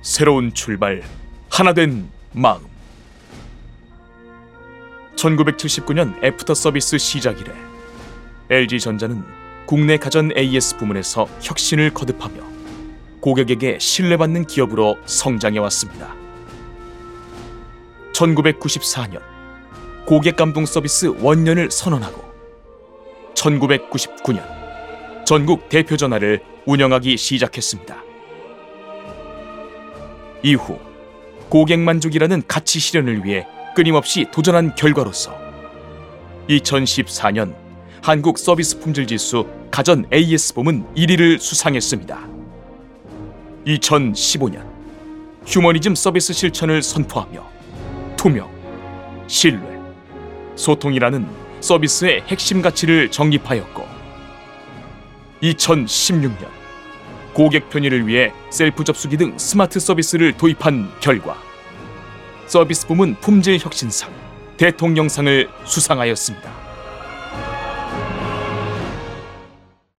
새로운 출발, 하나된 마음. 1979년 애프터 서비스 시작 이래 LG전자는 국내 가전 AS 부문에서 혁신을 거듭하며 고객에게 신뢰받는 기업으로 성장해왔습니다. 1994년 고객 감동 서비스 원년을 선언하고 1999년 전국 대표 전화를 운영하기 시작했습니다. 이후 고객 만족이라는 가치 실현을 위해 끊임없이 도전한 결과로서 2014년 한국 서비스 품질 지수 가전 AS 부문 1위를 수상했습니다. 2015년 휴머니즘 서비스 실천을 선포하며 투명, 신뢰, 소통이라는 서비스의 핵심 가치를 정립하였고 2016년 고객 편의를 위해 셀프 접수기 등 스마트 서비스를 도입한 결과 서비스 부문 품질 혁신상 대통령상을 수상하였습니다.